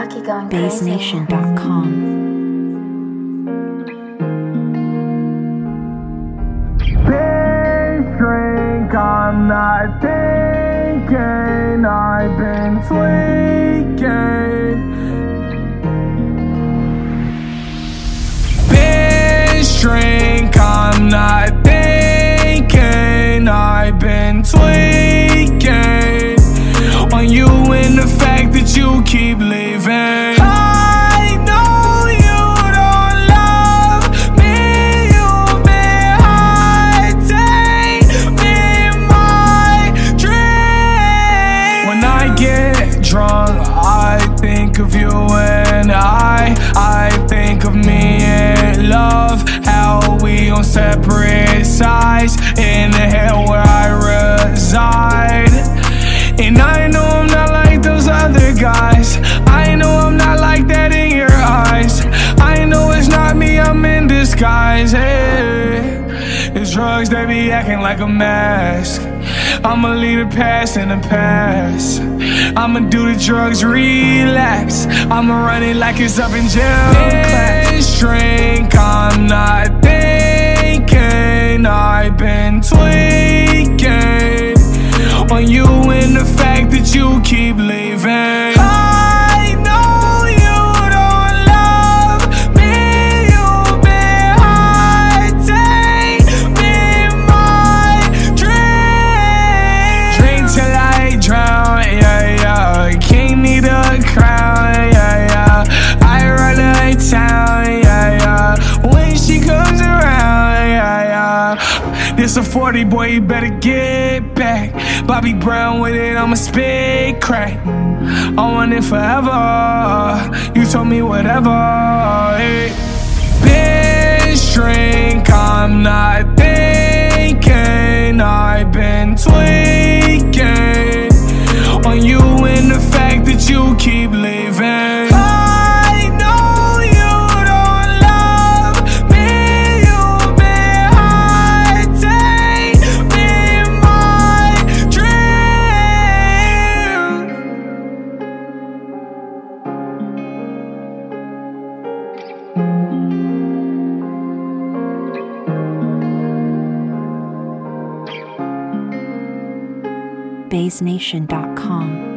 Rocky going crazy. BaseNation.com. Drink, I'm not thinking, I've been tweaking. Binge drink, I'm not thinking, I've been tweaking on you and the fact that you keep leaving. I know you don't love me, you've been hiding in my dreams. When I get drunk, I think of you and I think of me and love. How we on separate sides in the hell where I reside. And I know I'm not like those other guys. I know I'm not like that in your eyes. I know it's not me, I'm in disguise. Hey, it's drugs, they be acting like a mask. I'ma leave the past in the past. I'ma do the drugs, relax. I'ma run it like it's up in jail class. Drink, I'm not thinking, I've been tweaking on you and the fact that you keep leaving. I know you don't love me, you've been hiding in my dreams. Drink till I drown, yeah, yeah. King need a crown, yeah, yeah. I run the town, yeah, yeah. When she comes around, yeah, yeah. This a 40, boy, you better get back. Bobby Brown with it, I'ma spit crack. I want it forever. You told me whatever. Hey. Binge drink, I'm not thinking, I've been tweaking on you and the fact that you keep leaving. I know you don't love me, you've been hiding in my dreams. BaseNation.com.